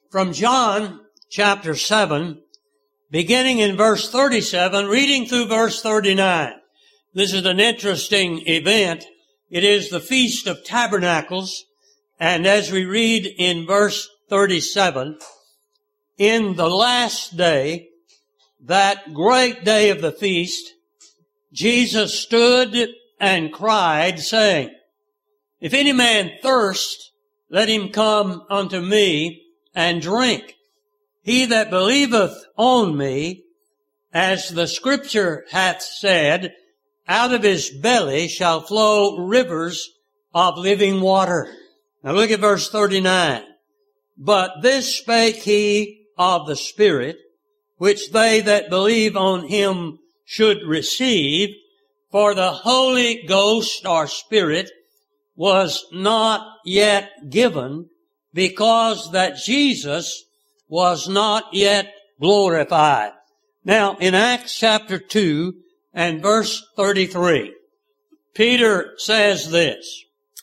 from John chapter 7, beginning in verse 37, reading through verse 39. This is an interesting event. It is the Feast of Tabernacles, and as we read in verse 37, in the last day, that great day of the feast, Jesus stood and cried, saying, If any man thirst, let him come unto me and drink. He that believeth on me, as the Scripture hath said, out of his belly shall flow rivers of living water. Now look at verse 39. But this spake he of the Spirit, which they that believe on him should receive, for the Holy Ghost or Spirit was not yet given, because that Jesus was not yet glorified. Now, in Acts chapter 2 and verse 33, Peter says this,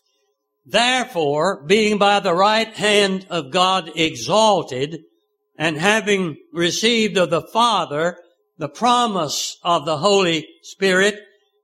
Therefore, being by the right hand of God exalted, and having received of the Father the promise of the Holy Spirit,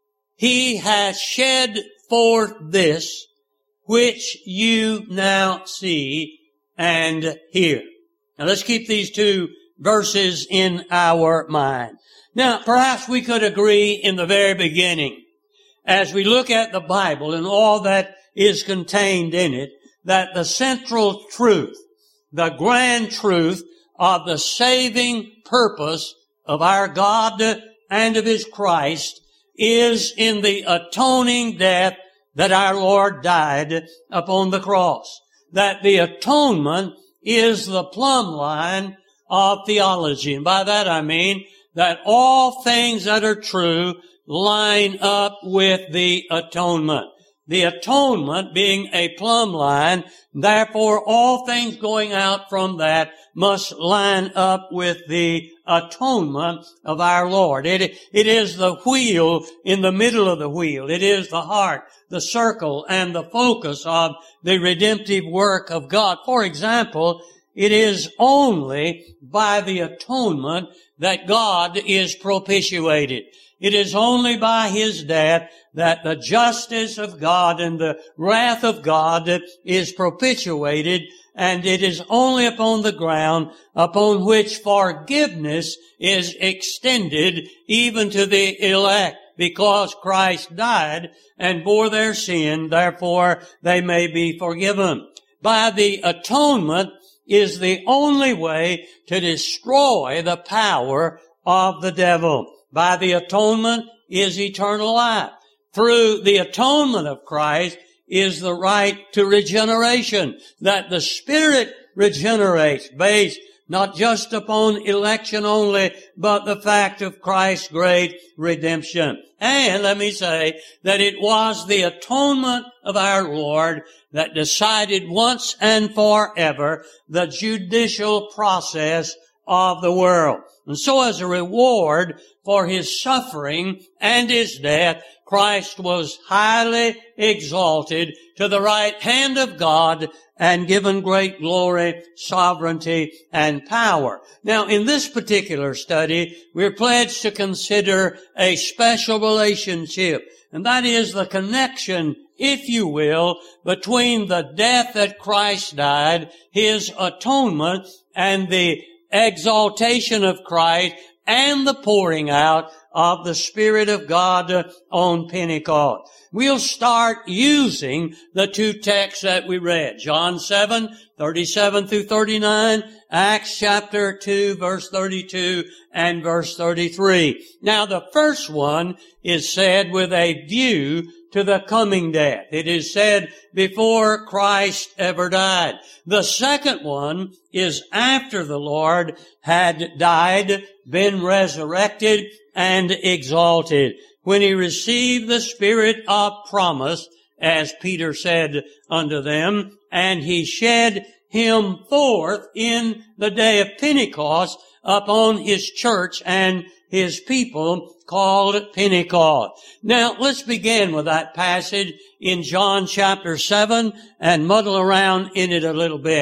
he hath shed forth this, which you now see and hear. Now let's keep these two verses in our mind. Now, perhaps we could agree in the very beginning, as we look at the Bible and all that is contained in it, that the central truth, the grand truth of the saving purpose of our God and of His Christ is in the atoning death that our Lord died upon the cross. That the atonement is the plumb line of theology. And by that I mean that all things that are true line up with the atonement. The atonement being a plumb line, therefore all things going out from that must line up with the atonement of our Lord. It is the wheel in the middle of the wheel. It is the heart, the circle, and the focus of the redemptive work of God. For example, it is only by the atonement that God is propitiated. It is only by His death that the justice of God and the wrath of God is propitiated, and it is only upon the ground upon which forgiveness is extended even to the elect, because Christ died and bore their sin, therefore they may be forgiven. By the atonement is the only way to destroy the power of the devil. By the atonement is eternal life. Through the atonement of Christ is the right to regeneration, that the Spirit regenerates based not just upon election only, but the fact of Christ's great redemption. And let me say that it was the atonement of our Lord that decided once and forever the judicial process of the world. And so as a reward for His suffering and His death, Christ was highly exalted to the right hand of God and given great glory, sovereignty, and power. Now, in this particular study, we're pledged to consider a special relationship, and that is the connection, if you will, between the death that Christ died, His atonement, and the exaltation of Christ, and the pouring out of the Spirit of God on Pentecost. We'll start using the two texts that we read. John 7, 37 through 39, Acts chapter 2, verse 32 and verse 33. Now the first one is said with a view to the coming death. It is said before Christ ever died. The second one is after the Lord had died, been resurrected, and exalted, when He received the Spirit of promise, as Peter said unto them, and He shed Him forth in the day of Pentecost upon His church and His people, called Pentecost. Now, let's begin with that passage in John chapter 7 and muddle around in it a little bit.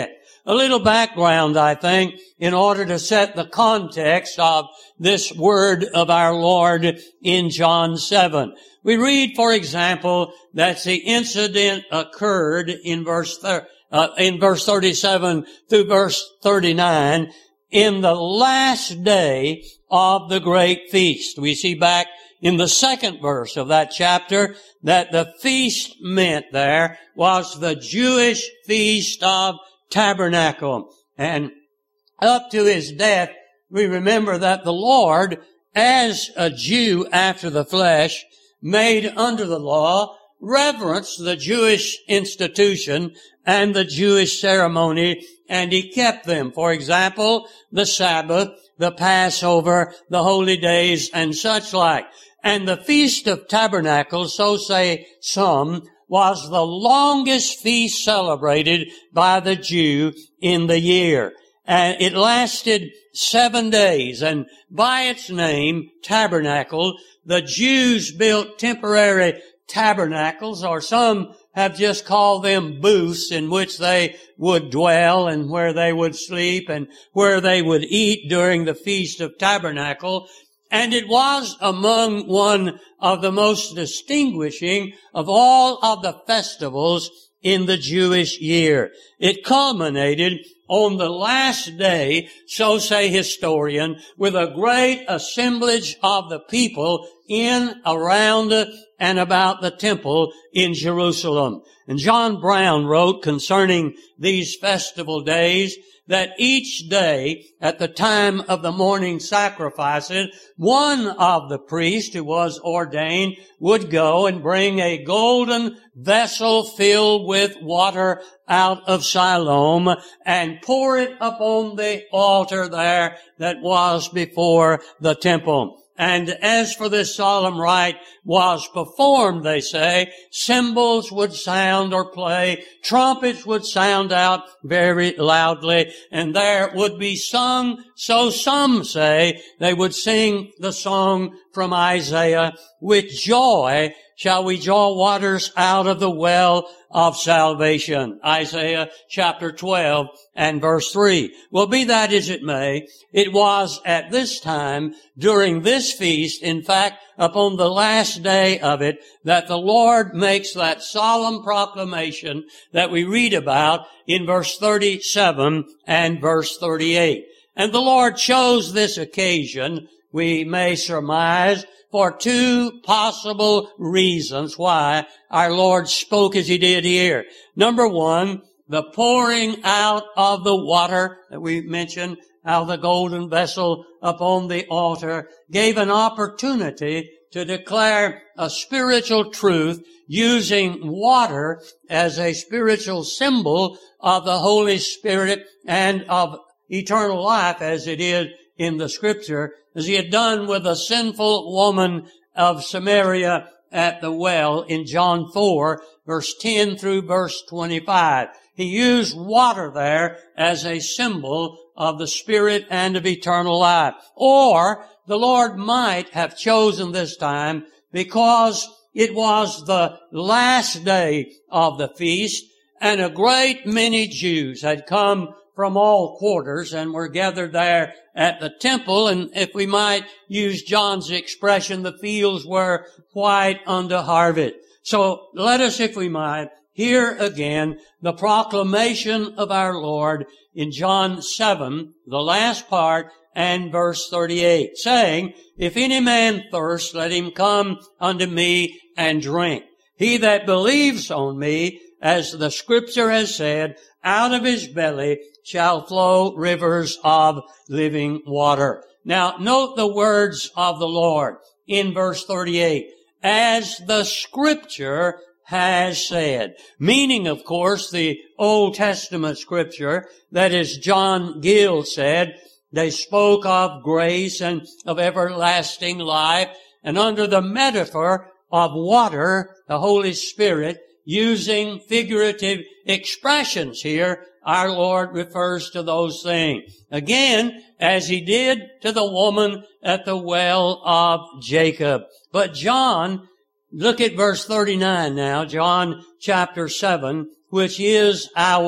a little background, I think, in order to set the context of this word of our Lord in John 7. We read, for example, that the incident occurred in verse 37 through verse 39 in the last day of the great feast. We see back in the second verse of that chapter that the feast meant there was the Jewish Feast of Tabernacle. And up to his death, we remember that the Lord, as a Jew after the flesh, made under the law, reverenced the Jewish institution and the Jewish ceremony, and he kept them. For example, the Sabbath, the Passover, the holy days, and such like. And the Feast of Tabernacles, so say some, was the longest feast celebrated by the Jew in the year. And it lasted 7 days, and by its name, Tabernacle, the Jews built temporary tabernacles, or some have just called them booths in which they would dwell and where they would sleep and where they would eat during the Feast of Tabernacle. And it was among one of the most distinguishing of all of the festivals in the Jewish year. It culminated on the last day, so say historian, with a great assemblage of the people in, around, and about the temple in Jerusalem. And John Brown wrote concerning these festival days that each day at the time of the morning sacrifices, one of the priests who was ordained would go and bring a golden vessel filled with water out of Siloam and pour it upon the altar there that was before the temple. And as for this solemn rite was performed, they say, cymbals would sound or play, trumpets would sound out very loudly, and there would be sung, so some say, they would sing the song from Isaiah, with joy shall we draw waters out of the well of salvation. Isaiah chapter 12 and verse 3. Well, be that as it may, it was at this time, during this feast, in fact, upon the last day of it, that the Lord makes that solemn proclamation that we read about in verse 37 and verse 38. And the Lord chose this occasion, we may surmise, for two possible reasons why our Lord spoke as He did here. Number one, the pouring out of the water that we mentioned, out of the golden vessel upon the altar, gave an opportunity to declare a spiritual truth using water as a spiritual symbol of the Holy Spirit and of eternal life as it is in the Scripture, as He had done with the sinful woman of Samaria at the well in John 4, verse 10 through verse 25. He used water there as a symbol of the Spirit and of eternal life. Or the Lord might have chosen this time because it was the last day of the feast, and a great many Jews had come from all quarters and were gathered there at the temple. And if we might use John's expression, the fields were white unto harvest. So let us, if we might, hear again the proclamation of our Lord in John 7, the last part, and verse 38, saying, If any man thirst, let him come unto me and drink. He that believes on me, as the Scripture has said, out of his belly shall flow rivers of living water. Now, note the words of the Lord in verse 38. As the Scripture has said. Meaning, of course, the Old Testament Scripture, that is John Gill said, they spoke of grace and of everlasting life, and under the metaphor of water, the Holy Spirit, using figurative expressions here, our Lord refers to those things. Again, as He did to the woman at the well of Jacob. But John, look at verse 39 now, John chapter 7, which is our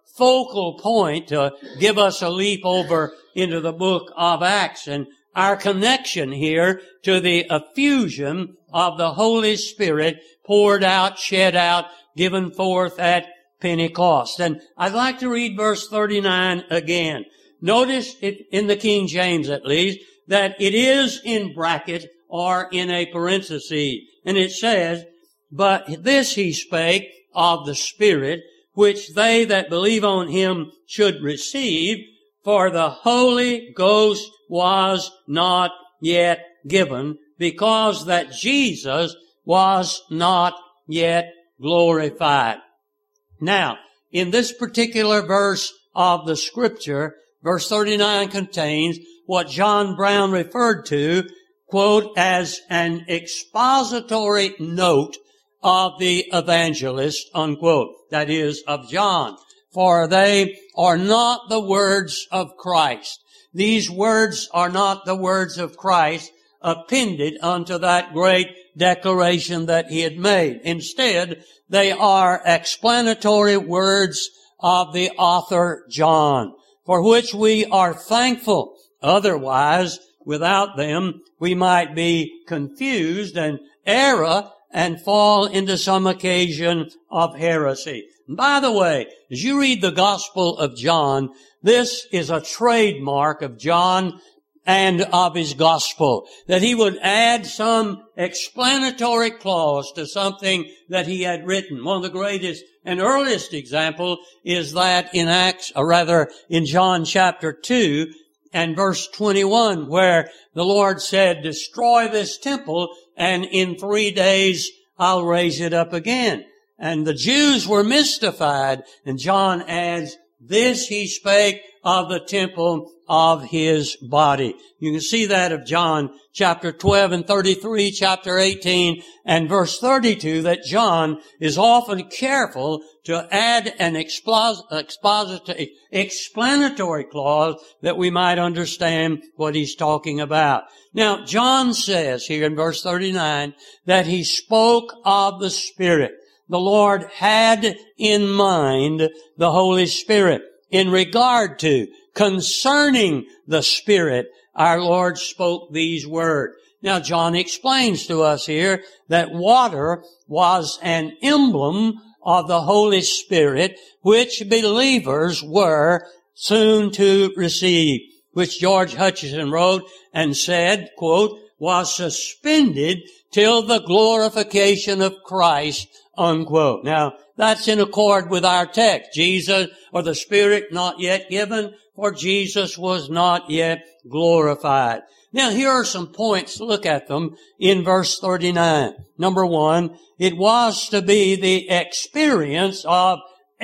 focal point to give us a leap over into the book of Acts and our connection here to the effusion of the Holy Spirit poured out, shed out, given forth at Pentecost. And I'd like to read verse 39 again. Notice it in the King James at least that it is in bracket or in a parenthesis. And it says, "But this he spake of the Spirit, which they that believe on him should receive, for the Holy Ghost was not yet given, because that Jesus was not yet glorified." Now, in this particular verse of the Scripture, verse 39 contains what John Brown referred to, quote, as an expository note of the evangelist, unquote, that is, of John. For they are not the words of Christ. These words are not the words of Christ appended unto that great declaration that he had made. Instead, they are explanatory words of the author John, for which we are thankful. Otherwise, without them, we might be confused and err and fall into some occasion of heresy. And by the way, as you read the Gospel of John, this is a trademark of John and of his Gospel, that he would add some explanatory clause to something that he had written. One of the greatest and earliest example is that in in John chapter 2 and verse 21, where the Lord said, "Destroy this temple, and in 3 days I'll raise it up again." And the Jews were mystified, and John adds, "This he spake of the temple of his body." You can see that of John chapter 12 and 33, chapter 18 and verse 32, that John is often careful to add an explanatory clause that we might understand what he's talking about. Now, John says here in verse 39 that he spoke of the Spirit. The Lord had in mind the Holy Spirit. In regard to, concerning the Spirit, our Lord spoke these words. Now, John explains to us here that water was an emblem of the Holy Spirit, which believers were soon to receive, which George Hutcheson wrote and said, quote, "was suspended till the glorification of Christ," unquote. Now, that's in accord with our text. Jesus, or the Spirit, not yet given, for Jesus was not yet glorified. Now, here are some points. Look at them in verse 39. Number one, it was to be the experience of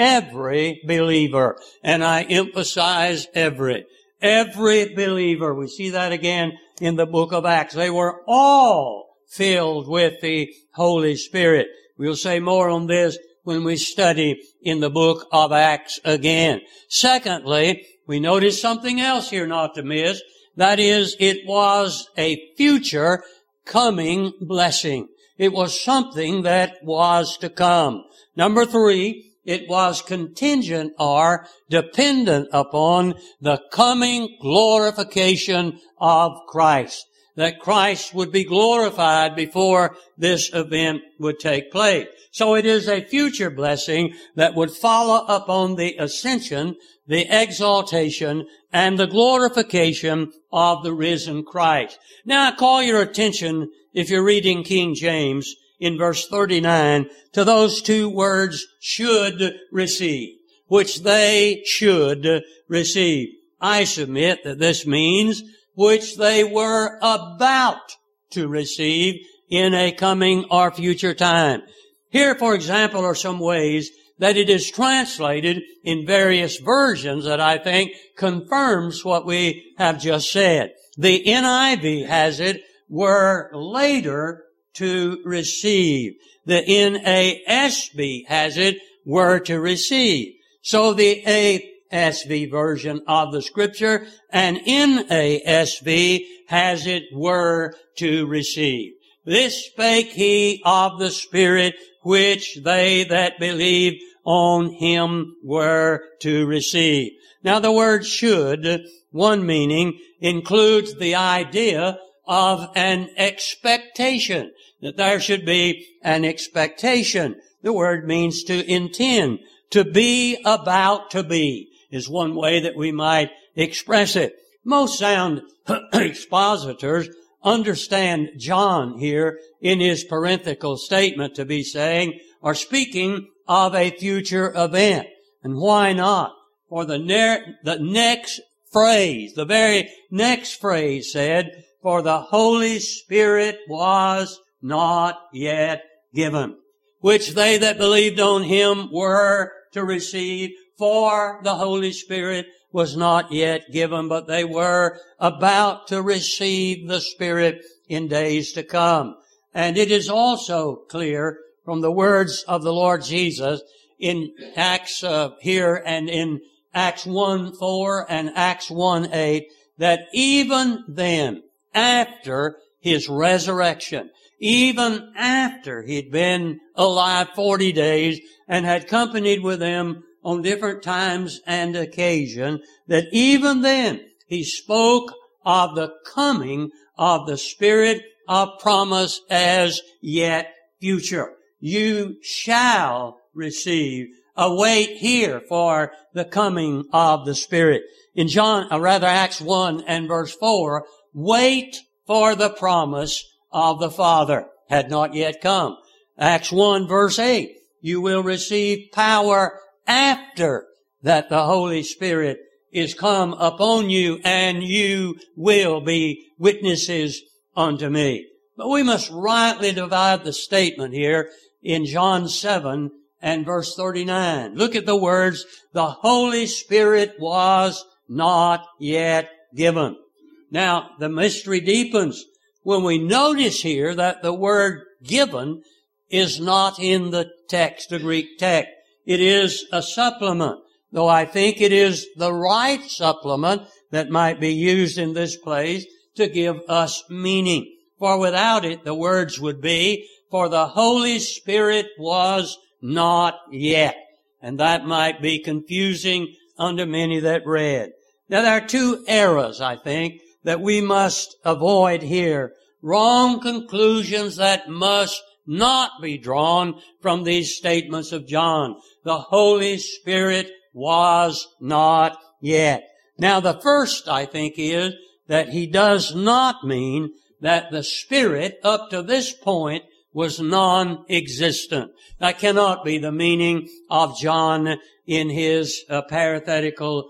every believer. And I emphasize every. Every believer. We see that again in the book of Acts. They were all filled with the Holy Spirit. We'll say more on this when we study in the book of Acts again. Secondly, we notice something else here not to miss. That is, it was a future coming blessing. It was something that was to come. Number three, it was contingent or dependent upon the coming glorification of Christ. That Christ would be glorified before this event would take place. So it is a future blessing that would follow upon the ascension, the exaltation, and the glorification of the risen Christ. Now I call your attention, if you're reading King James, in verse 39, to those two words, should receive, which they should receive. I submit that this means which they were about to receive in a coming or future time. Here, for example, are some ways that it is translated in various versions that I think confirms what we have just said. The NIV has it, were later to receive. The NASB has it, were to receive. So the ASV version of the Scripture and NASV has it, were to receive. This spake he of the Spirit, which they that believe on him were to receive. Now the word should, one meaning, includes the idea of an expectation, that there should be an expectation. The word means to intend, to be about to be, is one way that we might express it. Most sound expositors understand John here in his parenthetical statement to be saying, or speaking of a future event. And why not? For the next phrase, the very next phrase said, for the Holy Spirit was not yet given, which they that believed on him were to receive, for the Holy Spirit was not yet given, but they were about to receive the Spirit in days to come. And it is also clear from the words of the Lord Jesus in Acts here and in Acts 1:4 and Acts 1:8 that even then, after his resurrection, even after he'd been alive 40 days and had companied with them on different times and occasion, that even then he spoke of the coming of the Spirit of promise as yet future. You shall receive. Await here for the coming of the Spirit. In Acts 1 and verse 4, wait for the promise of the Father. Had not yet come. Acts 1 verse 8, you will receive power after that the Holy Spirit is come upon you, and you will be witnesses unto me. But we must rightly divide the statement here in John 7 and verse 39. Look at the words, the Holy Spirit was not yet given. Now, the mystery deepens when we notice here that the word given is not in the text, the Greek text. It is a supplement, though I think it is the right supplement that might be used in this place to give us meaning. For without it, the words would be, for the Holy Spirit was not yet. And that might be confusing unto many that read. Now there are two errors, I think, that we must avoid here. Wrong conclusions that must not be drawn from these statements of John. The Holy Spirit was not yet. Now the first, I think, is that he does not mean that the Spirit up to this point was non-existent. That cannot be the meaning of John in his parenthetical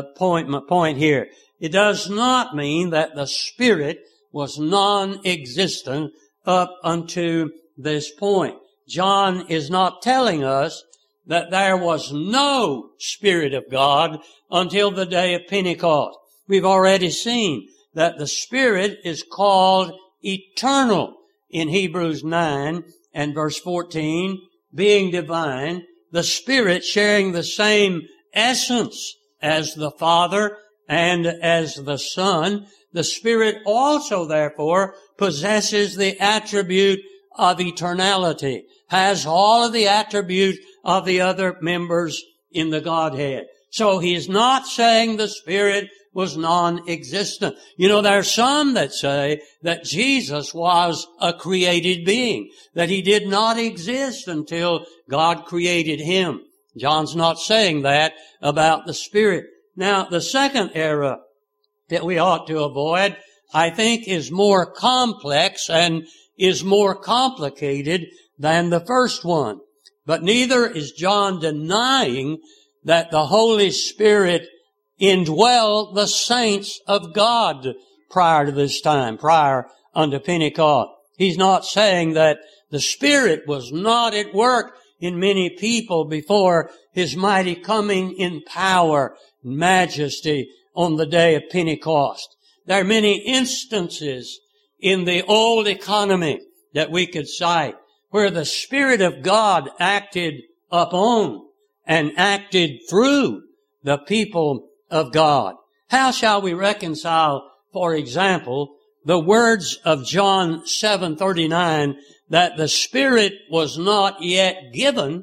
point here. It does not mean that the Spirit was non-existent up unto this point. John is not telling us that there was no Spirit of God until the day of Pentecost. We've already seen that the Spirit is called eternal in Hebrews 9 and verse 14, being divine, the Spirit sharing the same essence as the Father and as the Son. The Spirit also, therefore, possesses the attribute of eternality, has all of the attributes of the other members in the Godhead. So he's not saying the Spirit was non-existent. You know, there are some that say that Jesus was a created being, that he did not exist until God created him. John's not saying that about the Spirit. Now, the second error that we ought to avoid, I think, is more complex and is more complicated than the first one. But neither is John denying that the Holy Spirit indwelled the saints of God prior to this time, prior unto Pentecost. He's not saying that the Spirit was not at work in many people before his mighty coming in power and majesty on the day of Pentecost. There are many instances in the old economy that we could cite where the Spirit of God acted upon and acted through the people of God. How shall we reconcile, for example, the words of John 7:39 that the Spirit was not yet given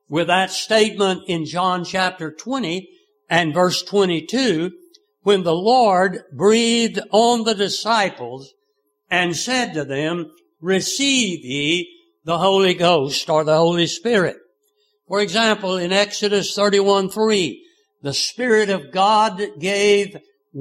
with that statement in John chapter 20 and verse 22, when the Lord breathed on the disciples and said to them, receive ye the Holy Ghost or the Holy Spirit. For example, in Exodus 31:3, the Spirit of God gave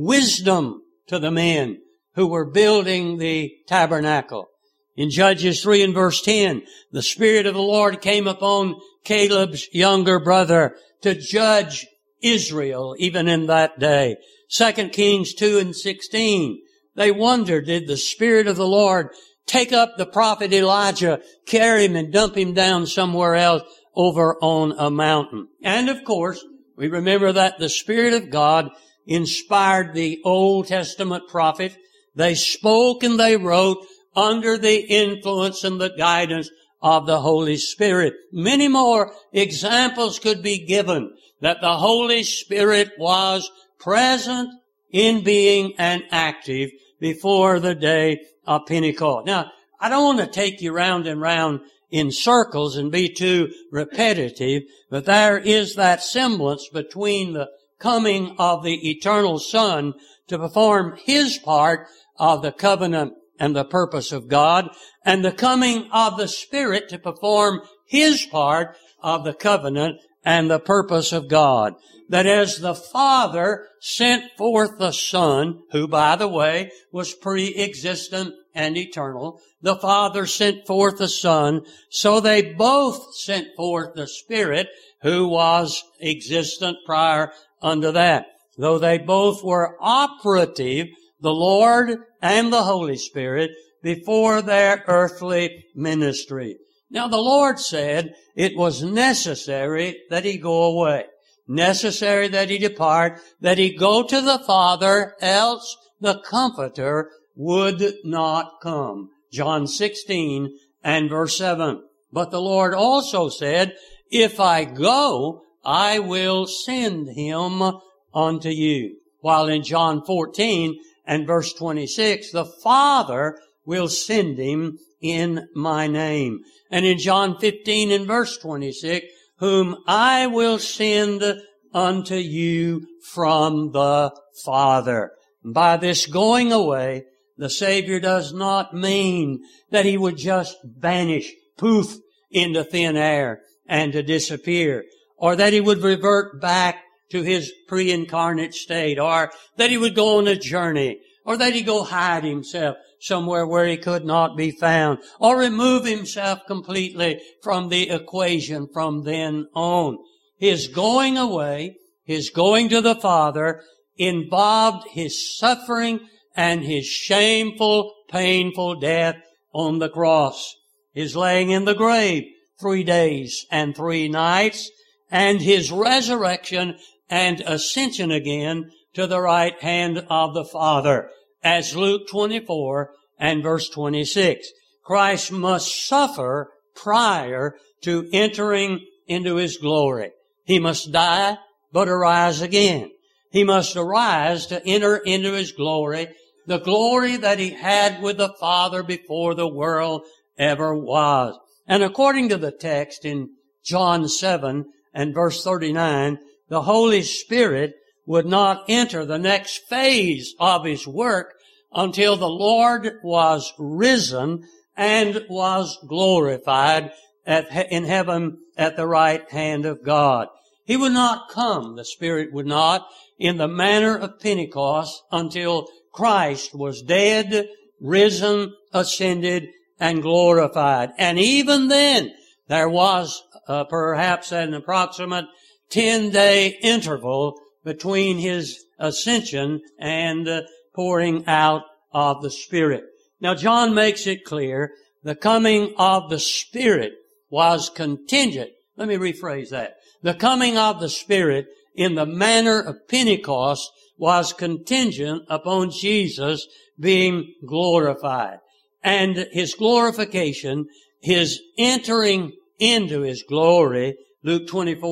wisdom to the men who were building the tabernacle. In Judges 3 and verse 10, the Spirit of the Lord came upon Caleb's younger brother to judge Israel even in that day. 2 Kings 2 and 16, they wondered, did the Spirit of the Lord take up the prophet Elijah, carry him and dump him down somewhere else over on a mountain? And of course, we remember that the Spirit of God inspired the Old Testament prophet. They spoke and they wrote under the influence and the guidance of the Holy Spirit. Many more examples could be given that the Holy Spirit was present in being and active before the day of Pentecost. Now, I don't want to take you round and round in circles and be too repetitive, but there is that semblance between the coming of the eternal Son to perform His part of the covenant and the purpose of God, and the coming of the Spirit to perform His part of the covenant and the purpose of God. That as the Father sent forth the Son, who, by the way, was pre-existent and eternal, the Father sent forth the Son, so they both sent forth the Spirit, who was existent prior unto that. Though they both were operative, the Lord and the Holy Spirit, before their earthly ministry. Now the Lord said it was necessary that He go away, necessary that He depart, that He go to the Father, else the Comforter would not come. John 16 and verse 7. But the Lord also said, if I go, I will send Him unto you. While in John 14 and verse 26, the Father will send Him in my name. And in John 15 and verse 26, whom I will send unto you from the Father. By this going away, the Savior does not mean that He would just vanish, poof, into thin air and to disappear, or that He would revert back to His pre-incarnate state, or that He would go on a journey, or that He'd go hide Himself somewhere where He could not be found, or remove Himself completely from the equation from then on. His going away, His going to the Father, involved His suffering and His shameful, painful death on the cross, His laying in the grave 3 days and 3 nights, and His resurrection and ascension again to the right hand of the Father, as Luke 24 and verse 26. Christ must suffer prior to entering into His glory. He must die, but arise again. He must arise to enter into His glory, the glory that He had with the Father before the world ever was. And according to the text in John 7 and verse 39, the Holy Spirit would not enter the next phase of His work until the Lord was risen and was glorified in heaven at the right hand of God. He would not come, the Spirit would not, in the manner of Pentecost until Christ was dead, risen, ascended, and glorified. And even then, there was perhaps an approximate 10-day interval between His ascension and pouring out of the Spirit. Now, John makes it clear the coming of the Spirit was contingent. Let me rephrase that. The coming of the Spirit in the manner of Pentecost was contingent upon Jesus being glorified. And His glorification, His entering into His glory, Luke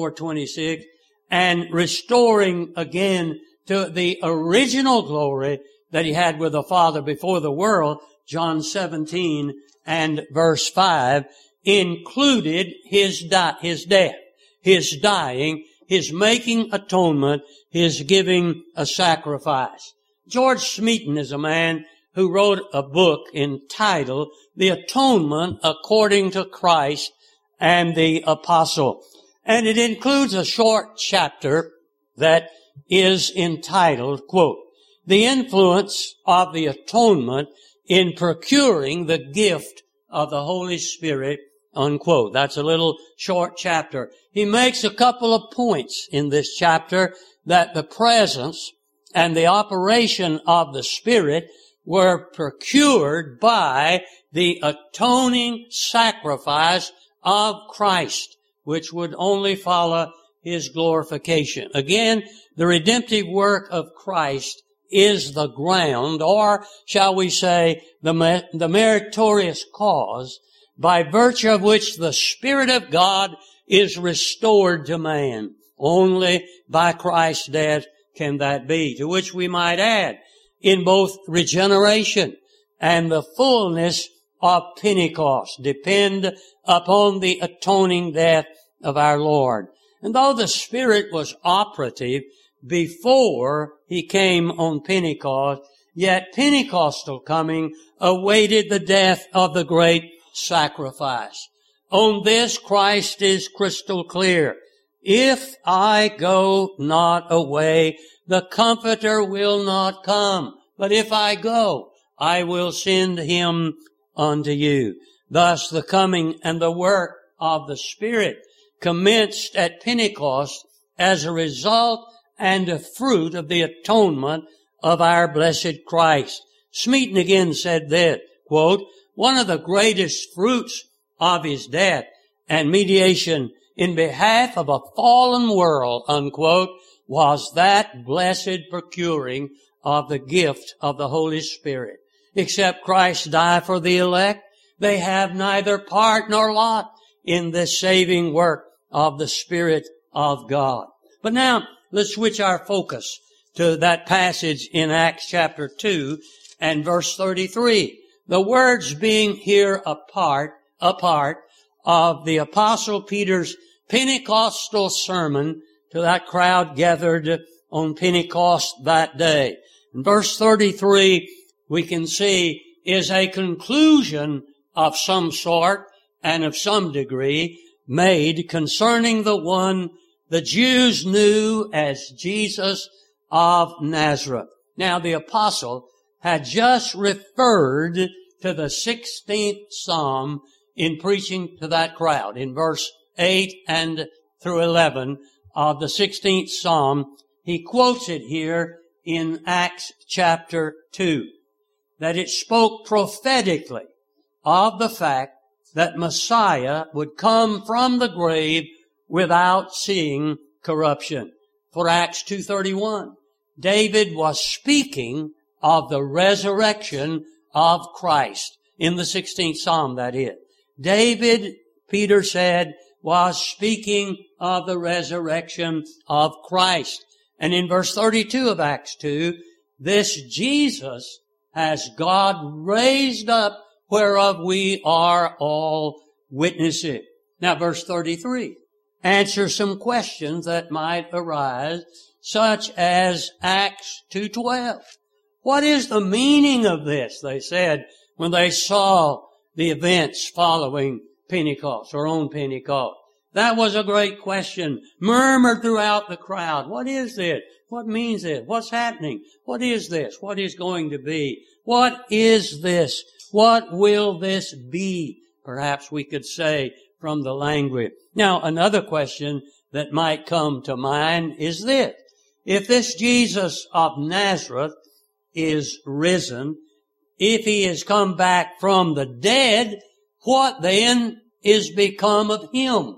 24:26, and restoring again to the original glory that He had with the Father before the world, John 17 and verse 5, included His death. His dying, His making atonement, His giving a sacrifice. George Smeaton is a man who wrote a book entitled The Atonement According to Christ and the Apostle. And it includes a short chapter that is entitled, quote, The Influence of the Atonement in Procuring the Gift of the Holy Spirit, unquote. That's a little short chapter. He makes a couple of points in this chapter that the presence and the operation of the Spirit were procured by the atoning sacrifice of Christ, which would only follow His glorification. Again, the redemptive work of Christ is the ground, or shall we say, the meritorious cause, by virtue of which the Spirit of God is restored to man. Only by Christ's death can that be. To which we might add, in both regeneration and the fullness of Pentecost, depend upon the atoning death of our Lord. And though the Spirit was operative before He came on Pentecost, yet Pentecostal coming awaited the death of the great sacrifice. On this Christ is crystal clear. If I go not away, the Comforter will not come. But if I go, I will send Him unto you. Thus the coming and the work of the Spirit commenced at Pentecost as a result and a fruit of the atonement of our blessed Christ. Smeaton again said that, quote, one of the greatest fruits of His death and mediation in behalf of a fallen world, unquote, was that blessed procuring of the gift of the Holy Spirit. Except Christ die for the elect, they have neither part nor lot in this saving work of the Spirit of God. But now, let's switch our focus to that passage in Acts chapter 2 and verse 33. The words being here a part of the Apostle Peter's Pentecostal sermon to that crowd gathered on Pentecost that day. In verse 33, we can see, is a conclusion of some sort and of some degree made concerning the one the Jews knew as Jesus of Nazareth. Now, the apostle had just referred to the 16th Psalm in preaching to that crowd. In verse 8 and through 11 of the 16th Psalm, he quotes it here in Acts chapter 2, that it spoke prophetically of the fact that Messiah would come from the grave without seeing corruption. For Acts 2:31, David was speaking of the resurrection of Christ. In the 16th Psalm, that is. David, Peter said, was speaking of the resurrection of Christ. And in verse 32 of Acts 2, this Jesus has God raised up, whereof we are all witnesses. Now, verse 33 answers some questions that might arise, such as Acts 2:12. What is the meaning of this? They said when they saw the events following Pentecost or on Pentecost. That was a great question, murmured throughout the crowd. What is this? What means it? What's happening? What is this? What is going to be? What is this? What will this be? Perhaps we could say from the language. Now, another question that might come to mind is this. If this Jesus of Nazareth is risen, if He has come back from the dead, what then is become of Him?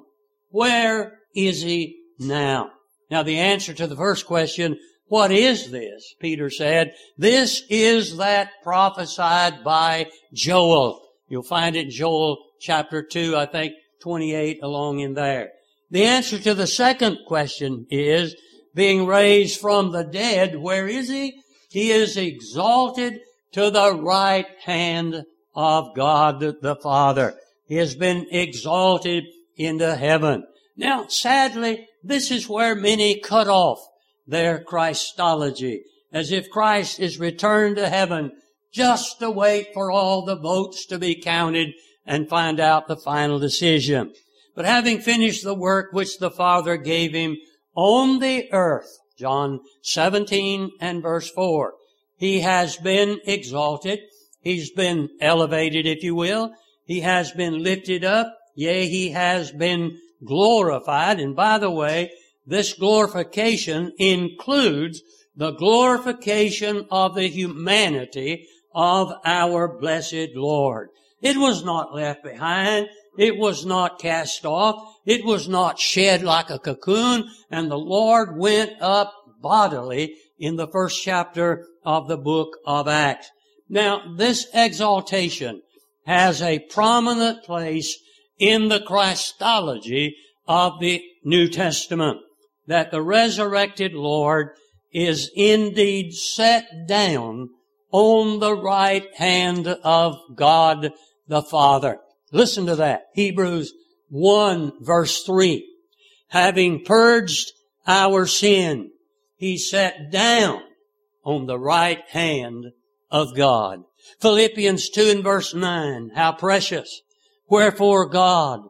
Where is He now? Now, the answer to the first question, what is this? Peter said, this is that prophesied by Joel. You'll find it in Joel chapter 2, I think 28 along in there. The answer to the second question is, being raised from the dead, where is He? He is exalted to the right hand of God the Father. He has been exalted into heaven. Now, sadly, this is where many cut off their Christology, as if Christ is returned to heaven just to wait for all the votes to be counted and find out the final decision. But having finished the work which the Father gave him on the earth, John 17 and verse 4, he has been exalted. He's been elevated, if you will. He has been lifted up. Yea, he has been glorified. And by the way, this glorification includes the glorification of the humanity of our blessed Lord. It was not left behind. It was not cast off. It was not shed like a cocoon. And the Lord went up bodily in the first chapter of the book of Acts. Now, this exaltation has a prominent place in the Christology of the New Testament, that the resurrected Lord is indeed set down on the right hand of God the Father. Listen to that. Hebrews 1 verse 3. Having purged our sin, he sat down on the right hand of God. Philippians 2 and verse 9. How precious. Wherefore God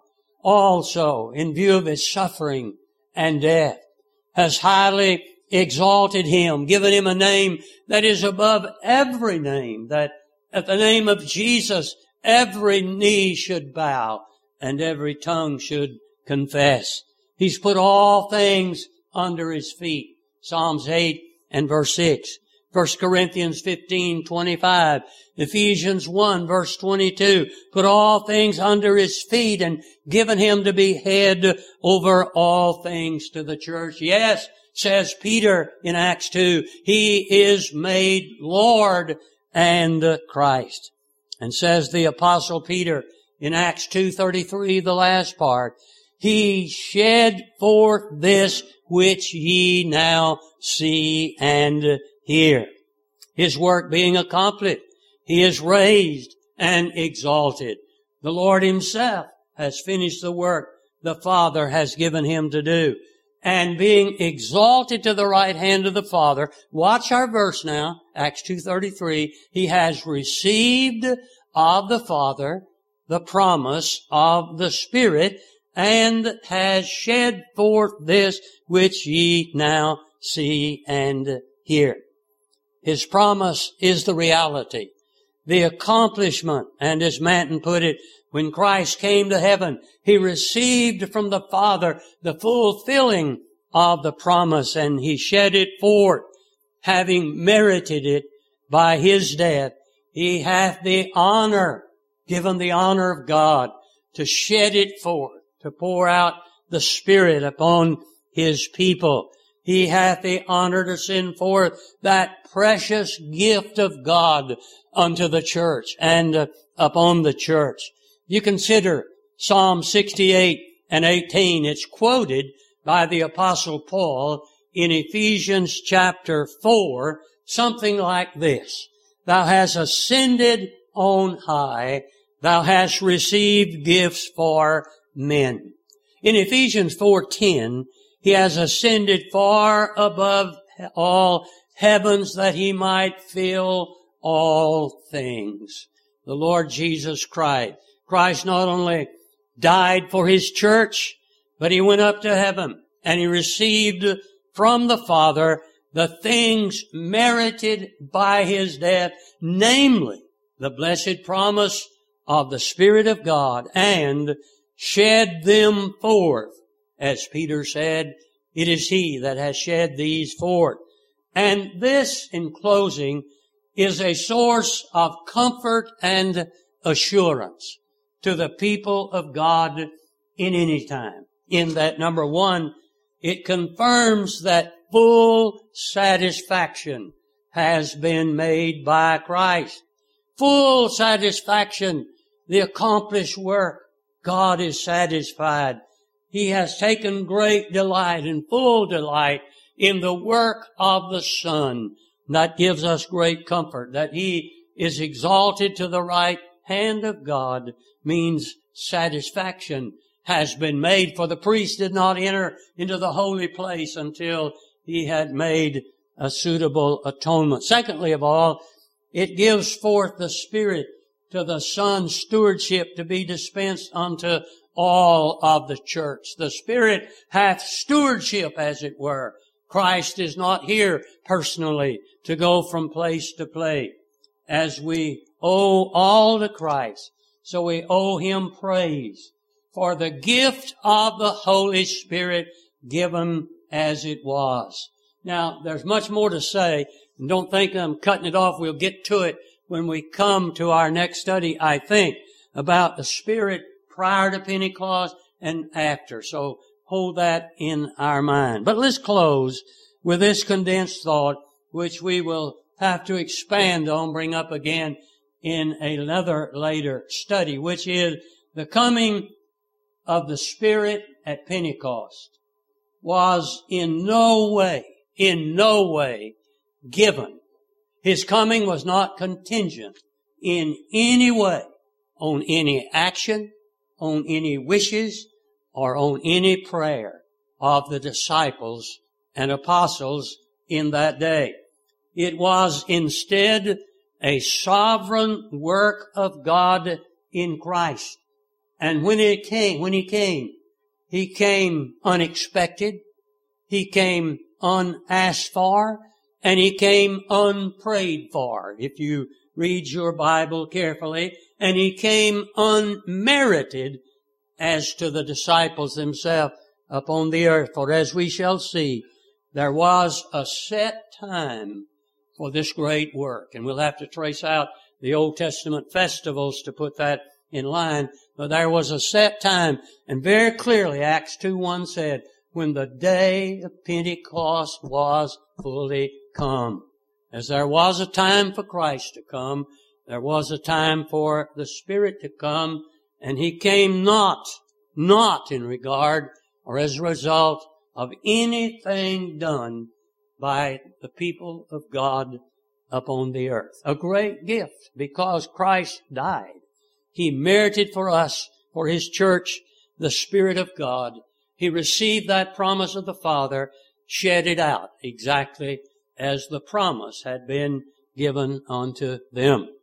also, in view of his suffering and death, has highly exalted him, given him a name that is above every name, that at the name of Jesus every knee should bow and every tongue should confess. He's put all things under his feet. Psalms 8 and verse 6. 1 Corinthians 15:25. Ephesians 1 verse 22. Put all things under his feet and given him to be head over all things to the church. Yes, says Peter in Acts 2, he is made Lord and Christ. And says the Apostle Peter in Acts 2:33, the last part, he shed forth this which ye now see and hear. His work being accomplished, he is raised and exalted. The Lord himself has finished the work the Father has given him to do. And being exalted to the right hand of the Father, watch our verse now, Acts 2:33, he has received of the Father the promise of the Spirit, and has shed forth this which ye now see and hear. His promise is the reality, the accomplishment, and as Manton put it, when Christ came to heaven, he received from the Father the fulfilling of the promise, and he shed it forth, having merited it by his death. He hath the honor, given the honor of God, to shed it forth, to pour out the Spirit upon his people. He hath the honor to send forth that precious gift of God unto the church and upon the church. You consider Psalm 68 and 18. It's quoted by the Apostle Paul in Ephesians chapter 4, something like this. Thou hast ascended on high. Thou hast received gifts for men. In Ephesians 4:10, he has ascended far above all heavens that he might fill all things. The Lord Jesus Christ. Christ not only died for his church, but he went up to heaven and he received from the Father the things merited by his death, namely the blessed promise of the Spirit of God, and shed them forth. As Peter said, it is he that has shed these forth. And this, in closing, is a source of comfort and assurance to the people of God in any time. In that, number one, it confirms that full satisfaction has been made by Christ. Full satisfaction, the accomplished work. God is satisfied. He has taken great delight and full delight in the work of the Son. That gives us great comfort. That he is exalted to the right hand of God means satisfaction has been made, for the priest did not enter into the holy place until he had made a suitable atonement. Secondly of all, it gives forth the Spirit to the Son's stewardship to be dispensed unto all of the church. The Spirit hath stewardship, as it were. Christ is not here personally to go from place to place. As we owe all to Christ, so we owe Him praise for the gift of the Holy Spirit given as it was. Now, there's much more to say, and don't think I'm cutting it off. We'll get to it when we come to our next study, I think, about the Spirit prior to Pentecost and after. So hold that in our mind. But let's close with this condensed thought, which we will have to expand on, bring up again in another later study, which is the coming of the Spirit at Pentecost was in no way given. His coming was not contingent in any way on any action, on any wishes, or on any prayer of the disciples and apostles in that day. It was instead a sovereign work of God in Christ. And when He came unexpected, He came unasked for, and He came unprayed for, if you read your Bible carefully, and He came unmerited as to the disciples themselves upon the earth. For as we shall see, there was a set time for this great work. And we'll have to trace out the Old Testament festivals to put that in line. But there was a set time, and very clearly Acts 2:1 said, when the day of Pentecost was fully come. As there was a time for Christ to come, there was a time for the Spirit to come, and He came not in regard or as a result of anything done by the people of God upon the earth. A great gift, because Christ died. He merited for us, for His church, the Spirit of God. He received that promise of the Father, shed it out exactly as the promise had been given unto them.